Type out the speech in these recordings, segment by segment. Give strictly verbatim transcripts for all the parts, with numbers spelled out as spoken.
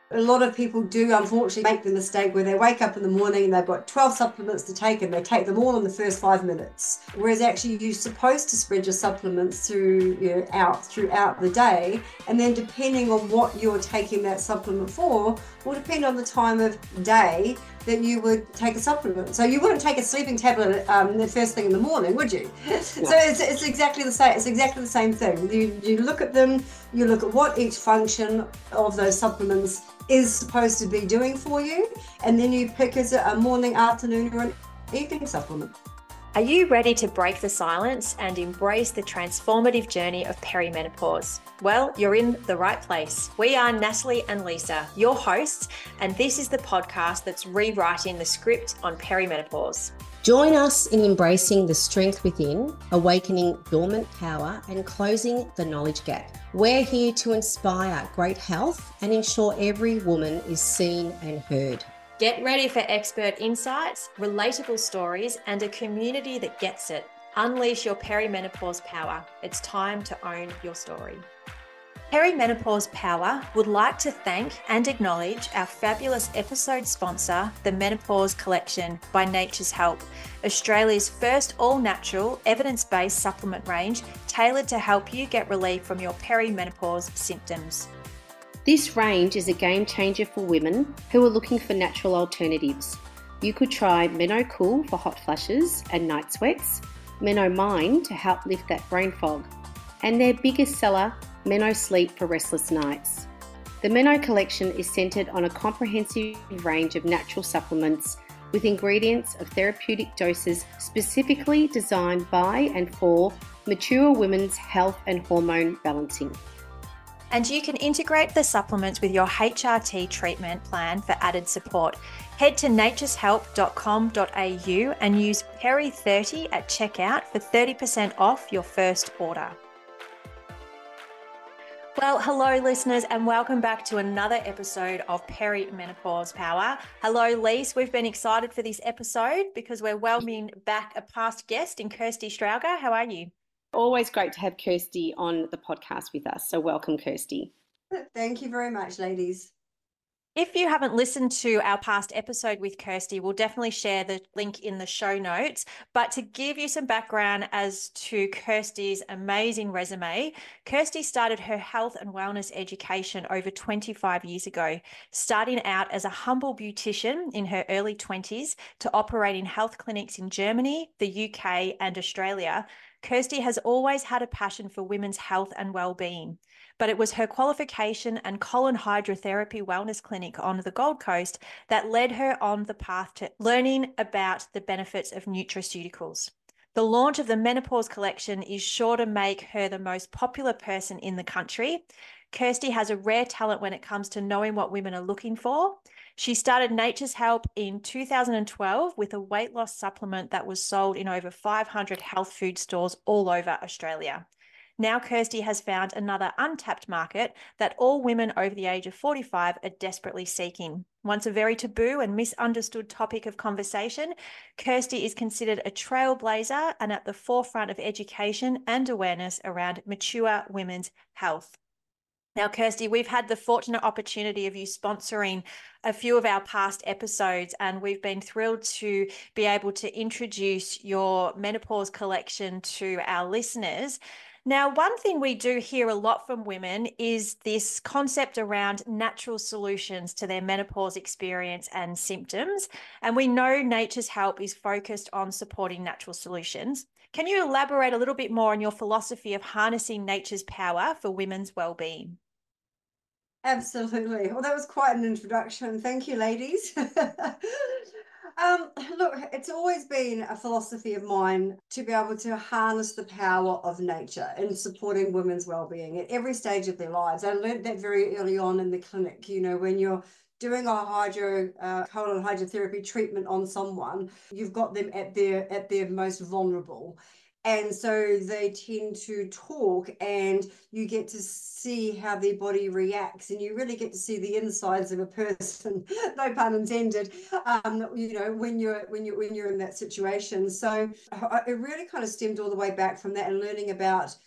A lot of people do unfortunately make the mistake where they wake up in the morning and they've got twelve supplements to take and they take them all in the first five minutes. Whereas actually you're supposed to spread your supplements through, you know, out throughout the day. And then depending on what you're taking that supplement for, will depend on the time of day that you would take a supplement. So you wouldn't take a sleeping tablet um, the first thing in the morning, would you? Yeah. So it's, it's exactly the same. It's exactly the same thing. You, you look at them, you look at what each function of those supplements is supposed to be doing for you, and then you pick as a morning, afternoon, or an evening supplement. Are you ready to break the silence and embrace the transformative journey of perimenopause? Well, you're in the right place. We are Natalie and Lisa, your hosts, and this is the podcast that's rewriting the script on perimenopause. Join us in embracing the strength within, awakening dormant power, and closing the knowledge gap. We're here to inspire great health and ensure every woman is seen and heard. Get ready for expert insights, relatable stories, and a community that gets it. Unleash your perimenopause power. It's time to own your story. Perimenopause Power would like to thank and acknowledge our fabulous episode sponsor, the Menopause Collection by Nature's Help, Australia's first all-natural, evidence-based supplement range tailored to help you get relief from your perimenopause symptoms. This range is a game changer for women who are looking for natural alternatives. You could try Meno Cool for hot flashes and night sweats, Meno Mind to help lift that brain fog, and their biggest seller, Meno Sleep for restless nights. The Meno collection is centred on a comprehensive range of natural supplements with ingredients of therapeutic doses specifically designed by and for mature women's health and hormone balancing. And you can integrate the supplements with your H R T treatment plan for added support. Head to natures help dot com dot a u and use Peri thirty at checkout for thirty percent off your first order. Well, hello listeners, and welcome back to another episode of Perimenopause Power. Hello Lise, we've been excited for this episode because we're welcoming back a past guest in Kirsty Strauger. How are you? Always great to have Kirsty on the podcast with us, so welcome Kirsty. Thank you very much, ladies. If you haven't listened to our past episode with Kirsty, we'll definitely share the link in the show notes. But to give you some background as to Kirsty's amazing resume, Kirsty started her health and wellness education over twenty-five years ago, starting out as a humble beautician in her early twenties to operating health clinics in Germany, the U K, and Australia. Kirsty has always had a passion for women's health and well-being, but it was her qualification and colon hydrotherapy wellness clinic on the Gold Coast that led her on the path to learning about the benefits of nutraceuticals. The launch of the Menopause Collection is sure to make her the most popular person in the country. Kirsty has a rare talent when it comes to knowing what women are looking for. She started Nature's Help in two thousand twelve with a weight loss supplement that was sold in over five hundred health food stores all over Australia. Now Kirsty has found another untapped market that all women over the age of forty-five are desperately seeking. Once a very taboo and misunderstood topic of conversation, Kirsty is considered a trailblazer and at the forefront of education and awareness around mature women's health. Now, Kirsty, we've had the fortunate opportunity of you sponsoring a few of our past episodes, and we've been thrilled to be able to introduce your Menopause Collection to our listeners. Now, one thing we do hear a lot from women is this concept around natural solutions to their menopause experience and symptoms. And we know Nature's Help is focused on supporting natural solutions. Can you elaborate a little bit more on your philosophy of harnessing nature's power for women's well-being? Absolutely. Well, that was quite an introduction. Thank you, ladies. um, look, it's always been a philosophy of mine to be able to harness the power of nature in supporting women's well-being at every stage of their lives. I learned that very early on in the clinic, you know, when you're doing a hydro uh, colon hydrotherapy treatment on someone, you've got them at their at their most vulnerable. And so they tend to talk and you get to see how their body reacts and you really get to see the insides of a person, no pun intended, um, you know, when you're, when you're, when you're in that situation. So it really kind of stemmed all the way back from that and learning about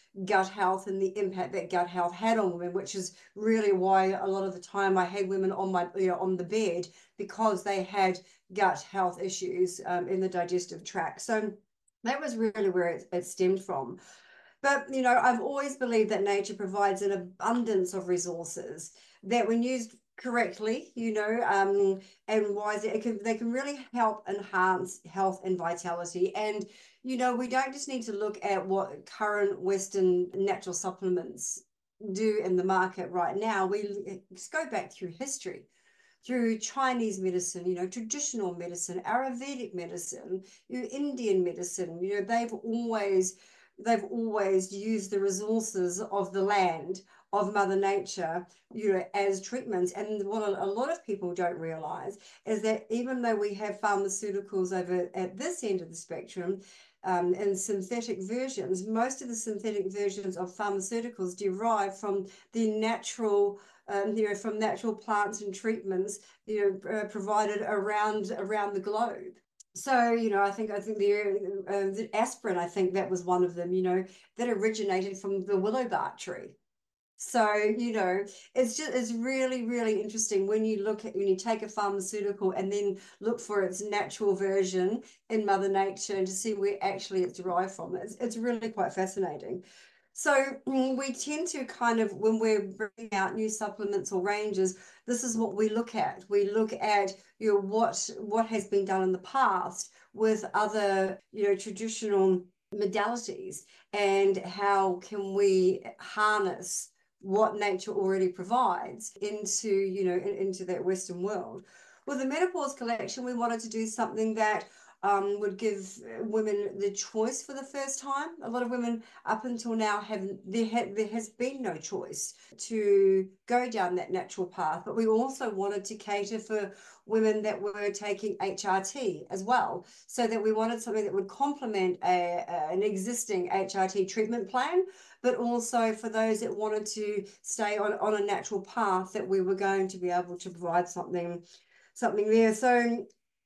gut health and the impact that gut health had on women, which is really why a lot of the time I had women on my, you know, on the bed because they had gut health issues um, in the digestive tract. So that was really where it, it stemmed from. But, you know, I've always believed that nature provides an abundance of resources that when used correctly, you know, um, and wisely, it can, they can really help enhance health and vitality. And, you know, we don't just need to look at what current Western natural supplements do in the market right now. We just go back through history, through Chinese medicine, you know, traditional medicine, Ayurvedic medicine, you know, Indian medicine, you know, they've always they've always used the resources of the land, of Mother Nature, you know, as treatments. And what a, a lot of people don't realize is that even though we have pharmaceuticals over at this end of the spectrum, um, and synthetic versions, most of the synthetic versions of pharmaceuticals derive from the natural, um, you know, from natural plants and treatments, you know, uh, provided around around the globe. So, you know, I think I think the, uh, the aspirin, I think that was one of them, you know, that originated from the willow bark tree. So, you know, it's just, it's really, really interesting when you look at, when you take a pharmaceutical and then look for its natural version in Mother Nature and to see where actually it's derived from. It's, it's really quite fascinating. So we tend to kind of, when we're bringing out new supplements or ranges, this is what we look at. We look at, you know, what what has been done in the past with other, you know, traditional modalities and how can we harness what nature already provides into, you know, in, into that Western world. With the Menopause Collection, we wanted to do something that um, would give women the choice for the first time. A lot of women up until now have there, ha there has been no choice to go down that natural path, but we also wanted to cater for women that were taking H R T as well, so that we wanted something that would complement a, a, an existing H R T treatment plan, but also for those that wanted to stay on, on a natural path, that we were going to be able to provide something something there. So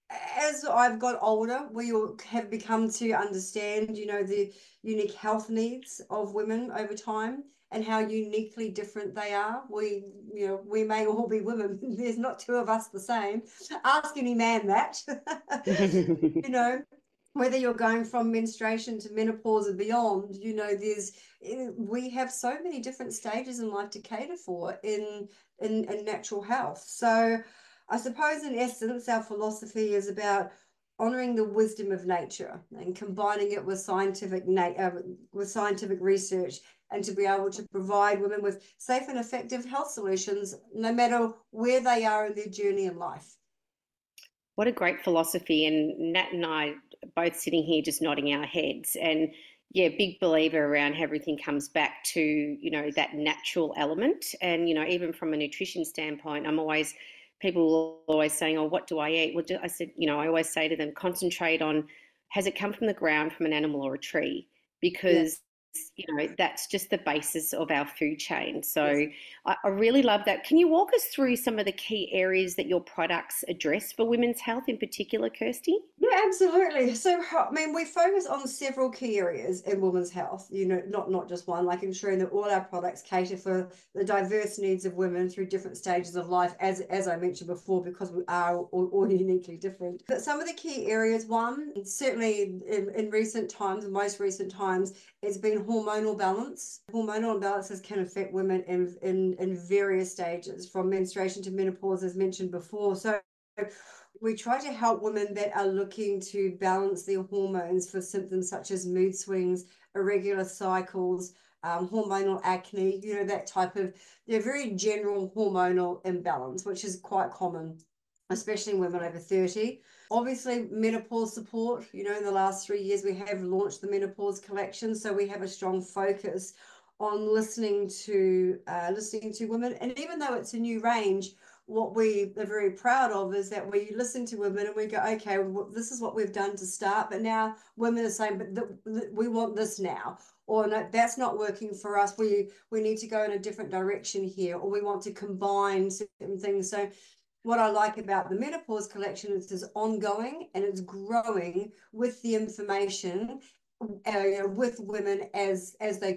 as I've got older, we all have become to understand, you know, the unique health needs of women over time and how uniquely different they are. We, you know, we may all be women. There's not two of us the same. Ask any man that, you know, whether you're going from menstruation to menopause and beyond, you know, there's, we have so many different stages in life to cater for in, in, in natural health. So I suppose in essence, our philosophy is about honoring the wisdom of nature and combining it with scientific uh, with scientific research, and to be able to provide women with safe and effective health solutions, no matter where they are in their journey in life. What a great philosophy. And Nat and I both sitting here just nodding our heads. And yeah, big believer around how everything comes back to, you know, that natural element. And, you know, even from a nutrition standpoint, I'm always, people are always saying, oh, what do I eat? Well, I said, you know, I always say to them, concentrate on, has it come from the ground, from an animal or a tree? Because you know, that's just the basis of our food chain. So yes. I, I really love that. Can you walk us through some of the key areas that your products address for women's health in particular, Kirsty? Yeah, absolutely. So, I mean, we focus on several key areas in women's health, you know, not, not just one, like ensuring that all our products cater for the diverse needs of women through different stages of life, as, as I mentioned before, because we are all, all uniquely different. But some of the key areas, one, certainly in, in recent times, most recent times, it's been hormonal balance. Hormonal imbalances can affect women in, in, in various stages, from menstruation to menopause, as mentioned before. So we try to help women that are looking to balance their hormones for symptoms such as mood swings, irregular cycles, um, hormonal acne, you know, that type of, they're very general hormonal imbalance, which is quite common, especially in women over thirty. Obviously, menopause support, you know, in the last three years, we have launched the Menopause Collection. So we have a strong focus on listening to, uh, listening to women. And even though it's a new range, what we are very proud of is that we listen to women and we go, okay, well, this is what we've done to start, but now women are saying, but th th we want this now, or no, that's not working for us. We we need to go in a different direction here, or we want to combine certain things. So what I like about the Menopause Collection is it's ongoing and it's growing with the information, uh, with women as as they go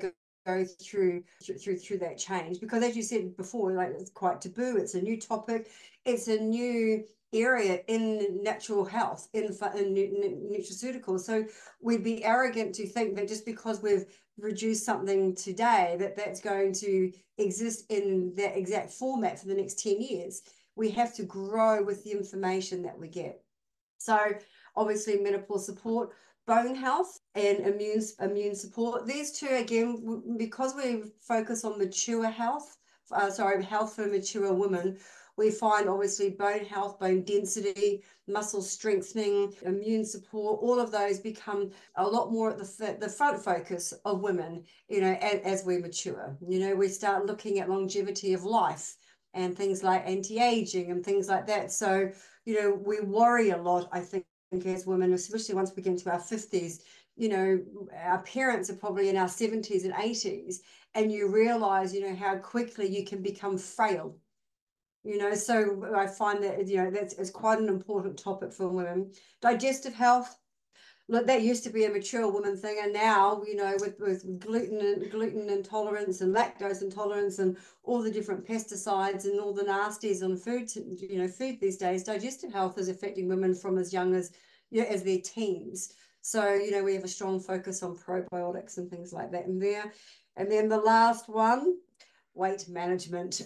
go through through through that change, because as you said before, like, it's quite taboo. It's a new topic. It's a new area in natural health, in, in nutraceuticals. So we'd be arrogant to think that just because we've reduced something today, that that's going to exist in that exact format for the next ten years. We have to grow with the information that we get. So obviously menopause support, bone health, and immune immune support. These two, again, because we focus on mature health, uh, sorry, health for mature women, we find obviously bone health, bone density, muscle strengthening, immune support, all of those become a lot more at the, the front focus of women, you know, as, as we mature. You know, we start looking at longevity of life and things like anti-aging and things like that. So, you know, we worry a lot, I think, as women, especially once we get into our fifties. You know, our parents are probably in our seventies and eighties, and you realize, you know, how quickly you can become frail. You know, so I find that, you know, that's it's quite an important topic for women. Digestive health, look, that used to be a mature woman thing, and now, you know, with, with gluten and gluten intolerance and lactose intolerance and all the different pesticides and all the nasties on food, you know, food these days, digestive health is affecting women from as young as, you know, as their teens. So, you know, we have a strong focus on probiotics and things like that in there. And then the last one, weight management.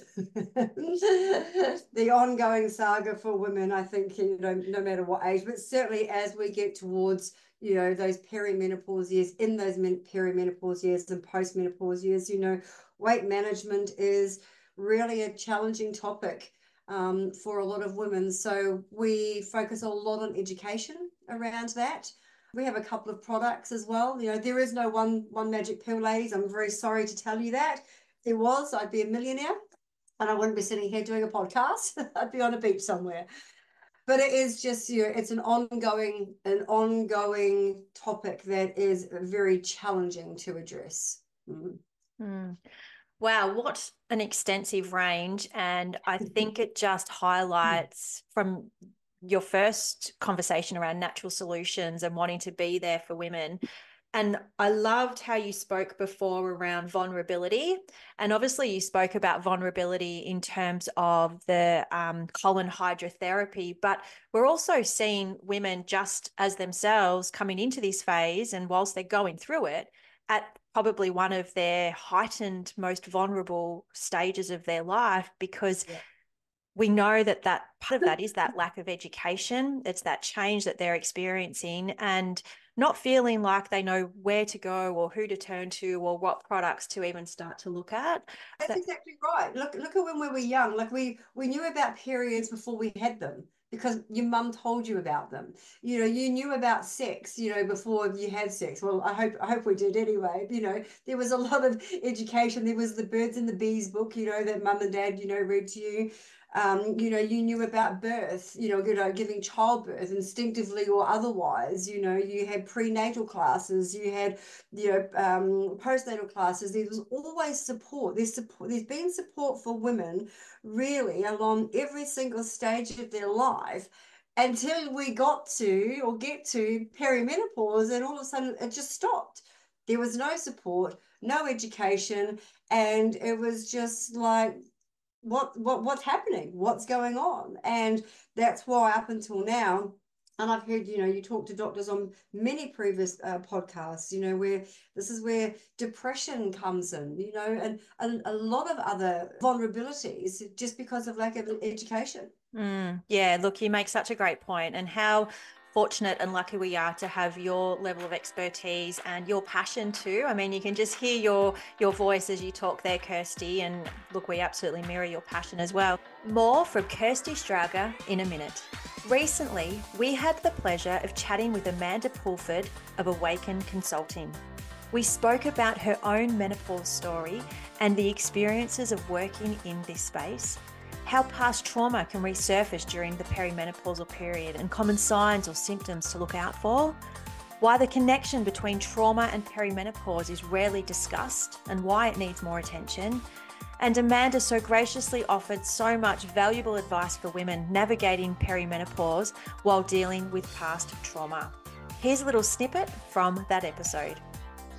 The ongoing saga for women, I think, you know, no matter what age, but certainly as we get towards, you know, those perimenopause years, in those perimenopause years and postmenopause years, you know, weight management is really a challenging topic um, for a lot of women. So we focus a lot on education around that. We have a couple of products as well. You know, there is no one one magic pill, ladies. I'm very sorry to tell you that. If there was, I'd be a millionaire and I wouldn't be sitting here doing a podcast. I'd be on a beach somewhere. But it is just, you know, it's an ongoing, an ongoing topic that is very challenging to address. Mm. Mm. Wow, what an extensive range. And I think it just highlights from your first conversation around natural solutions and wanting to be there for women. And I loved how you spoke before around vulnerability. And obviously you spoke about vulnerability in terms of the um, colon hydrotherapy, but we're also seeing women just as themselves coming into this phase, and whilst they're going through it, at probably one of their heightened, most vulnerable stages of their life, because yeah. we know that that part of that is that lack of education. It's that change that they're experiencing and not feeling like they know where to go or who to turn to or what products to even start to look at. That's that- exactly right. Look, look at when we were young. Like we, we knew about periods before we had them, because your mum told you about them. You know, you knew about sex, you know, before you had sex. Well, I hope I hope we did anyway. You know, there was a lot of education. There was the Birds and the Bees book, you know, that mum and dad, you know, read to you. Um, you know, you knew about birth, you know, you know, giving childbirth instinctively or otherwise. You know, you had prenatal classes, you had, you know, um, postnatal classes. There was always support. There's support. There's been support for women really along every single stage of their life until we got to or get to perimenopause, and all of a sudden it just stopped. There was no support, no education, and it was just like, what what what's happening, what's going on? And that's why up until now, and I've heard, you know, you talk to doctors on many previous uh, podcasts, you know, where this is where depression comes in, you know, and a, a lot of other vulnerabilities just because of lack of education. Mm, yeah, look, you make such a great point, and how fortunate and lucky we are to have your level of expertise and your passion too. I mean, you can just hear your your voice as you talk there, Kirsty, and look, we absolutely mirror your passion as well. More from Kirsty Strauger in a minute. Recently, we had the pleasure of chatting with Amanda Pulford of Awaken Consulting. We spoke about her own menopause story and the experiences of working in this space, how past trauma can resurface during the perimenopausal period and common signs or symptoms to look out for, why the connection between trauma and perimenopause is rarely discussed and why it needs more attention. And Amanda so graciously offered so much valuable advice for women navigating perimenopause while dealing with past trauma. Here's a little snippet from that episode.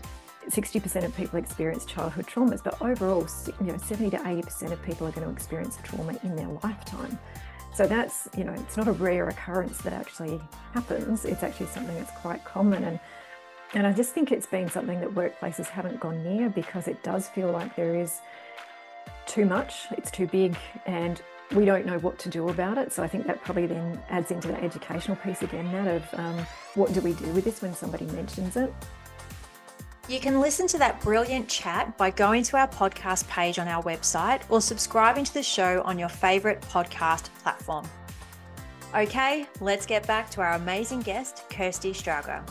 sixty percent of people experience childhood traumas, but overall, you know, seventy to eighty percent of people are going to experience trauma in their lifetime. So that's, you know, it's not a rare occurrence that actually happens. It's actually something that's quite common. And and I just think it's been something that workplaces haven't gone near, because it does feel like there is too much, it's too big, and we don't know what to do about it. So I think that probably then adds into the educational piece again, that of um, what do we do with this when somebody mentions it? You can listen to that brilliant chat by going to our podcast page on our website or subscribing to the show on your favourite podcast platform. Okay, let's get back to our amazing guest, Kirsty Strauger.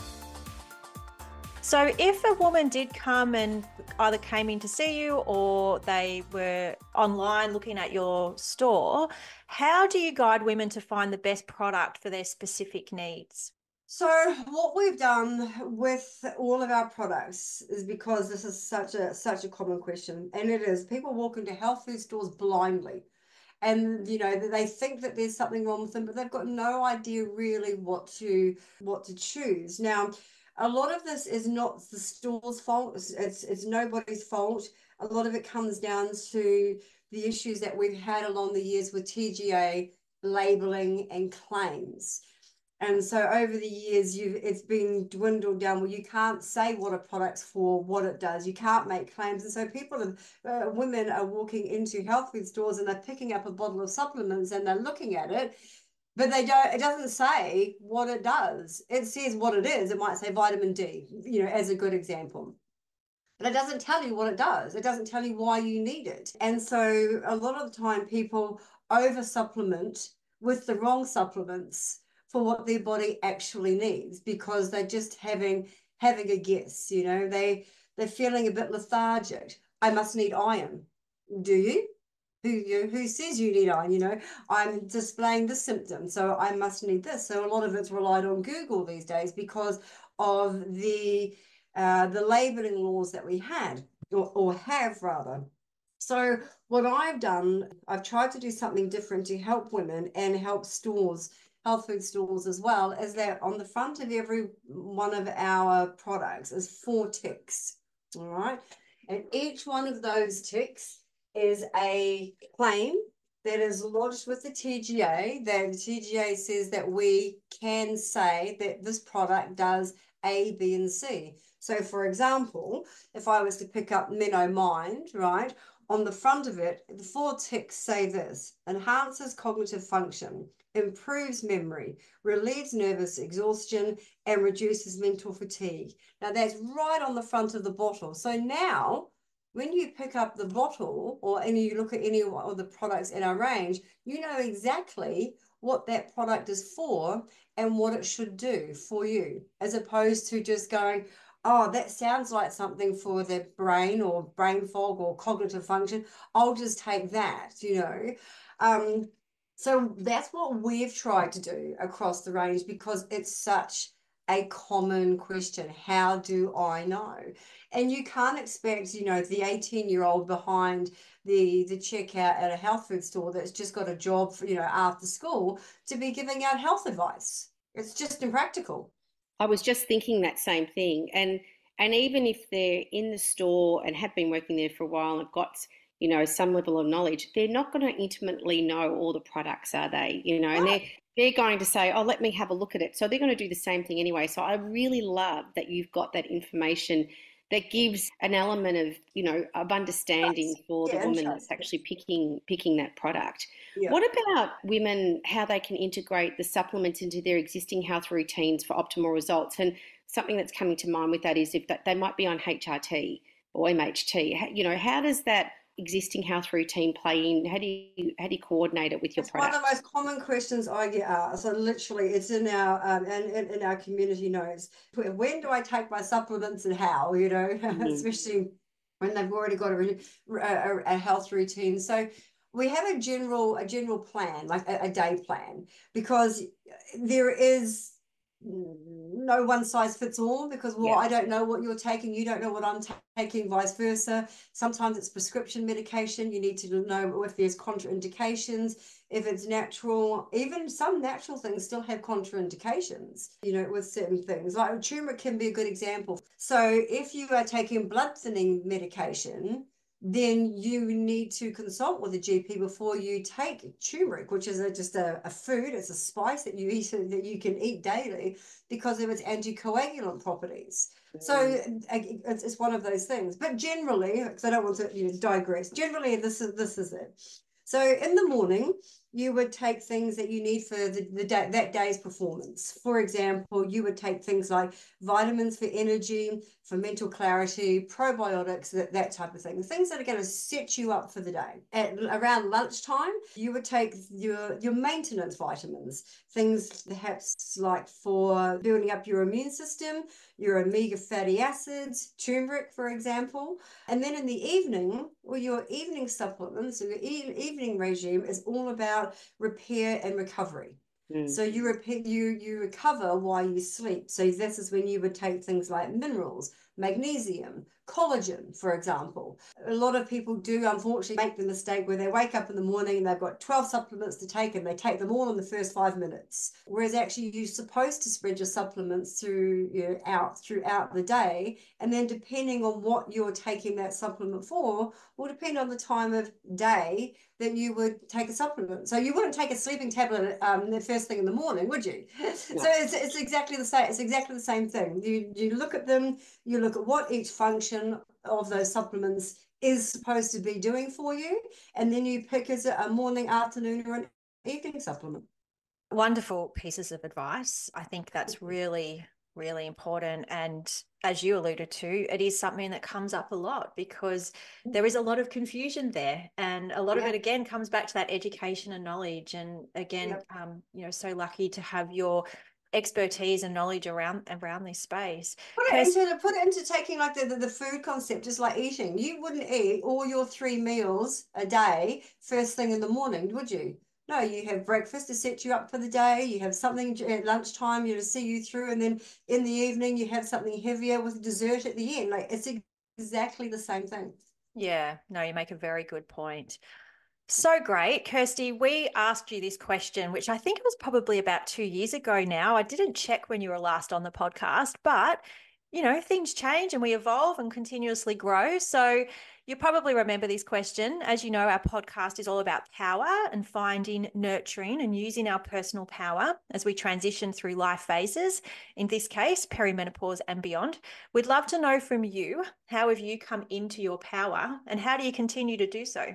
So if a woman did come and either came in to see you or they were online looking at your store, how do you guide women to find the best product for their specific needs? So what we've done with all of our products is, because this is such a such a common question, and it is, people walk into health food stores blindly, and you know they think that there's something wrong with them, but they've got no idea really what to what to choose. Now, a lot of this is not the store's fault. It's, it's it's nobody's fault. A lot of it comes down to the issues that we've had along the years with T G A labeling and claims. And so over the years, you've it's been dwindled down where you can't say what a product's for, what it does. You can't make claims. And so people, uh, women are walking into health food stores and they're picking up a bottle of supplements and they're looking at it, but they don't, it doesn't say what it does. It says what it is. It might say vitamin D, you know, as a good example. But it doesn't tell you what it does. It doesn't tell you why you need it. And so a lot of the time people over supplement with the wrong supplements for what their body actually needs, because they're just having having a guess, you know, they they're feeling a bit lethargic. I must need iron. Do you? Who you who says you need iron? You know, I'm displaying the symptom, so I must need this. So a lot of it's relied on Google these days because of the uh, the labeling laws that we had or, or have rather. So what I've done, I've tried to do something different to help women and help stores, health food stores as well, is that on the front of every one of our products is four ticks, all right? And each one of those ticks is a claim that is lodged with the T G A, that the T G A says that we can say that this product does A, B, and C. So for example, if I was to pick up MenoMind, right, on the front of it, the four ticks say this: enhances cognitive function, improves memory, relieves nervous exhaustion, and reduces mental fatigue. Now that's right on the front of the bottle. So now when you pick up the bottle or and you look at any of the products in our range, you know exactly what that product is for and what it should do for you, as opposed to just going, oh, that sounds like something for the brain or brain fog or cognitive function. I'll just take that, you know. Um, so that's what we've tried to do across the range, because it's such a common question. How do I know? And you can't expect, you know, the eighteen-year-old behind the, the checkout at a health food store that's just got a job, for, you know, after school to be giving out health advice. It's just impractical. I was just thinking that same thing. And and even if they're in the store and have been working there for a while and have got, you know, some level of knowledge, they're not going to intimately know all the products, are they? You know, and they're they're going to say, oh, let me have a look at it. So they're going to do the same thing anyway. So I really love that you've got that information that gives an element of, you know, of understanding for the Yeah, woman that's actually picking picking that product. Yeah. What about women, how they can integrate the supplements into their existing health routines for optimal results? And something that's coming to mind with that is if that they might be on H R T or M H T. You know, how does that existing health routine play in? How do you how do you coordinate it with your it's product? One of the most common questions I get asked. So literally, it's in our um, and in, in our community notes. When do I take my supplements and how? You know, mm-hmm. especially when they've already got a, a, a health routine. So we have a general a general plan, like a, a day plan, because there is no one size fits all, because, well, Yeah. I don't know what you're taking, you don't know what I'm taking, vice versa. Sometimes it's prescription medication. You need to know if there's contraindications, if it's natural. Even some natural things still have contraindications, you know, with certain things. Like turmeric can be a good example. So if you are taking blood thinning medication, then you need to consult with a G P before you take turmeric, which is a, just a, a food. It's a spice that you eat, that you can eat daily, because of its anticoagulant properties. Mm. So it's, it's one of those things. But generally, because I don't want to, you know, digress, generally this is this is it. So in the morning, you would take things that you need for the, the day, that day's performance. For example, you would take things like vitamins for energy, for mental clarity, probiotics, that, that type of thing. Things that are going to set you up for the day. At around lunchtime, you would take your, your maintenance vitamins, things perhaps like for building up your immune system, your omega fatty acids, turmeric, for example. And then in the evening, or your evening supplements, or your e evening regime is all about repair and recovery. Mm. So you repair, you you recover while you sleep. So this is when you would take things like minerals, magnesium, collagen, for example. A lot of people do unfortunately make the mistake where they wake up in the morning and they've got twelve supplements to take, and they take them all in the first five minutes. Whereas actually you're supposed to spread your supplements through, you know, out throughout the day, and then depending on what you're taking that supplement for will depend on the time of day that you would take a supplement. So you wouldn't take a sleeping tablet um, the first thing in the morning, would you? No. So it's, it's exactly the same. It's exactly the same thing. You you look at them, you look at what each function of those supplements is supposed to be doing for you, and then you pick as a morning, afternoon, or an evening supplement. Wonderful pieces of advice. I think that's really, really important. And as you alluded to, it is something that comes up a lot, because there is a lot of confusion there. And a lot yeah. of it, again, comes back to that education and knowledge. And again, yep. um, you know, so lucky to have your expertise and knowledge around around this space. Put it into put it into taking like the, the the food concept, just like eating. You wouldn't eat all your three meals a day first thing in the morning, would you? No, you have breakfast to set you up for the day. You have something at lunchtime, you know, to see you through, and then in the evening you have something heavier with dessert at the end. Like it's exactly the same thing. Yeah, no, you make a very good point. So great. Kirsty, we asked you this question, which I think it was probably about two years ago now. I didn't check when you were last on the podcast, but, you know, things change and we evolve and continuously grow. So you probably remember this question. As you know, our podcast is all about power and finding, nurturing and using our personal power as we transition through life phases, in this case, perimenopause and beyond. We'd love to know from you, how have you come into your power and how do you continue to do so?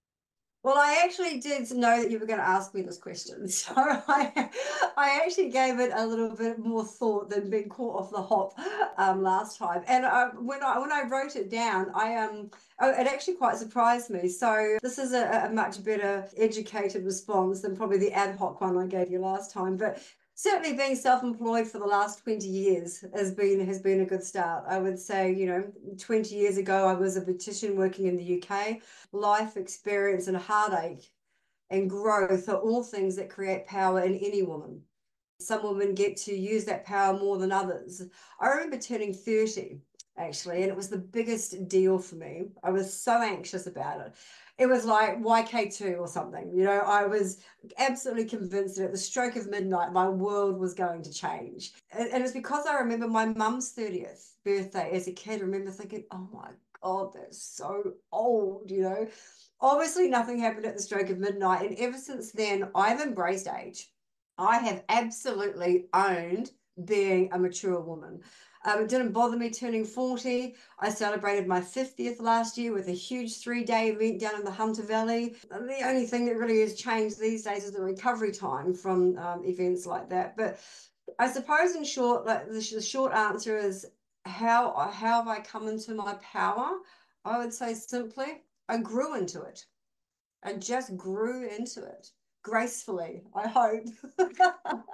Well, I actually did know that you were going to ask me this question, so I, I actually gave it a little bit more thought than being caught off the hop um, last time. And I, when I when I wrote it down, I um oh, it actually quite surprised me. So this is a, a much better educated response than probably the ad hoc one I gave you last time, but. Certainly being self-employed for the last twenty years has been has been a good start. I would say, you know, twenty years ago, I was a beautician working in the U K. Life experience and heartache and growth are all things that create power in any woman. Some women get to use that power more than others. I remember turning thirty, actually, and it was the biggest deal for me. I was so anxious about it. It was like Y K two or something. You know, I was absolutely convinced that at the stroke of midnight, my world was going to change. And, and it's because I remember my mum's thirtieth birthday as a kid. I remember thinking, oh my God, that's so old, you know. Obviously, nothing happened at the stroke of midnight. And ever since then, I've embraced age. I have absolutely owned being a mature woman. Um, it didn't bother me turning forty. I celebrated my fiftieth last year with a huge three-day event down in the Hunter Valley. And the only thing that really has changed these days is the recovery time from um, events like that. But I suppose in short, like the, the short answer is how, how have I come into my power? I would say simply, I grew into it. I just grew into it. Gracefully, I hope.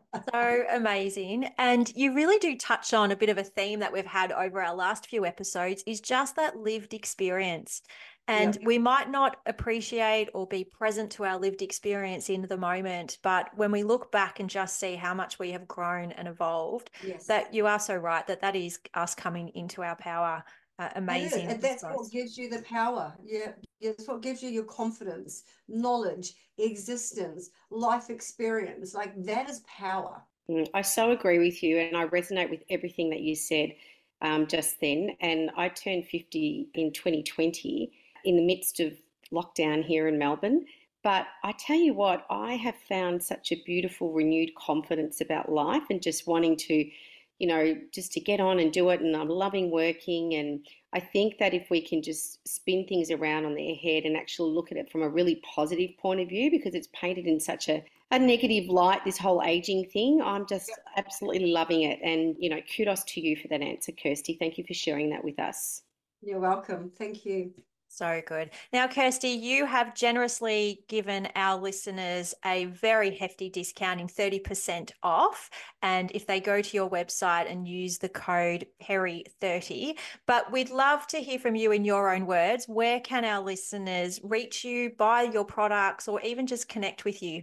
So amazing. And you really do touch on a bit of a theme that we've had over our last few episodes, is just that lived experience. And Yep. we might not appreciate or be present to our lived experience in the moment, but when we look back and just see how much we have grown and evolved, Yes. that you are so right, that that is us coming into our power. Uh, amazing. It is. And that's what gives you the power. Yeah. It's what gives you your confidence, knowledge, existence, life experience. Like that is power. Mm, I so agree with you, and I resonate with everything that you said um, just then. And I turned fifty in twenty twenty in the midst of lockdown here in Melbourne. But I tell you what, I have found such a beautiful, renewed confidence about life and just wanting to, you know, just to get on and do it. And I'm loving working. And I think that if we can just spin things around on their head and actually look at it from a really positive point of view, because it's painted in such a, a negative light, this whole aging thing, I'm just yep. absolutely loving it. And, you know, kudos to you for that answer, Kirsty. Thank you for sharing that with us. You're welcome. Thank you. So good. Now, Kirsty, you have generously given our listeners a very hefty discount in thirty percent off. And if they go to your website and use the code Perry thirty, but we'd love to hear from you in your own words. Where can our listeners reach you, buy your products, or even just connect with you?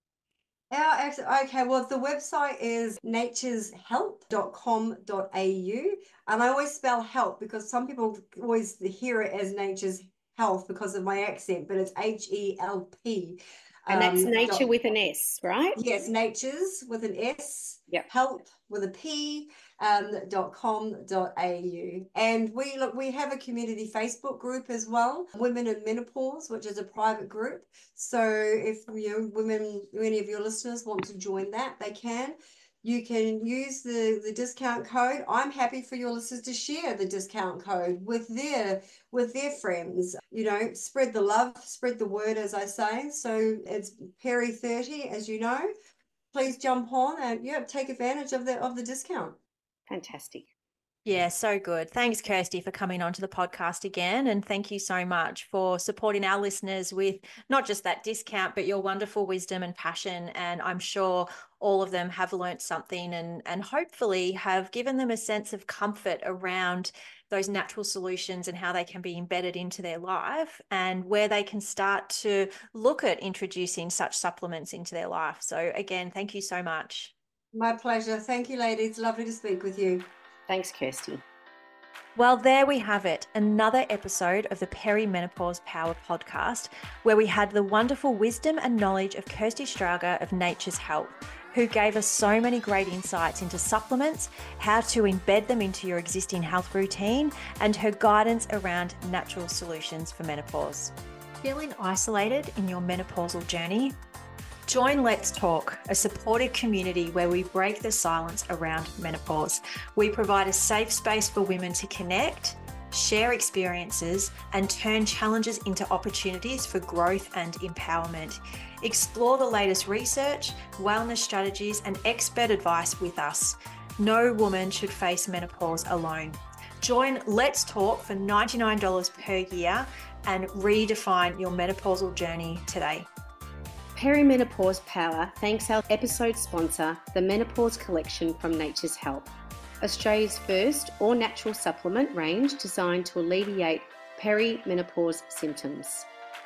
Our, okay, well, the website is natures help dot com dot a u. And I always spell help because some people always hear it as Nature's Health because of my accent, but it's H E L P. And that's um, nature dot, with an S, right? Yes, Natures with an S, yep. help with a P, um, dot com dot a u. And we look, we have a community Facebook group as well, Women in Menopause, which is a private group. So if you know, women, any of your listeners want to join that, they can. You can use the, the discount code. I'm happy for your listeners to share the discount code with their with their friends. You know, spread the love, spread the word, as I say. So it's Perry thirty, as you know. Please jump on and yeah, take advantage of the of the discount. Fantastic. Yeah, so good. Thanks, Kirsty, for coming onto the podcast again. And thank you so much for supporting our listeners with not just that discount, but your wonderful wisdom and passion. And I'm sure all of them have learnt something and, and hopefully have given them a sense of comfort around those natural solutions and how they can be embedded into their life and where they can start to look at introducing such supplements into their life. So again, thank you so much. My pleasure. Thank you, ladies. Lovely to speak with you. Thanks, Kirsty. Well, there we have it, another episode of the Perimenopause Power podcast, where we had the wonderful wisdom and knowledge of Kirsty Strauger of Nature's Help, who gave us so many great insights into supplements, how to embed them into your existing health routine, and her guidance around natural solutions for menopause. Feeling isolated in your menopausal journey? Join Let's Talk, a supportive community where we break the silence around menopause. We provide a safe space for women to connect, share experiences, and turn challenges into opportunities for growth and empowerment. Explore the latest research, wellness strategies, and expert advice with us. No woman should face menopause alone. Join Let's Talk for ninety-nine dollars per year and redefine your menopausal journey today. Perimenopause Power thanks our episode sponsor, the Menopause Collection from Nature's Help, Australia's first all-natural supplement range designed to alleviate perimenopause symptoms.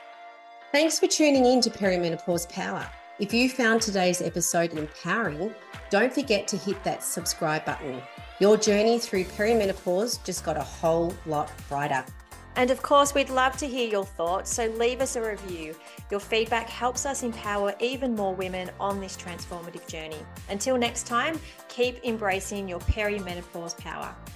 Thanks for tuning in to Perimenopause Power. If you found today's episode empowering, don't forget to hit that subscribe button. Your journey through perimenopause just got a whole lot brighter. And of course, we'd love to hear your thoughts, so leave us a review. Your feedback helps us empower even more women on this transformative journey. Until next time, keep embracing your perimenopause power.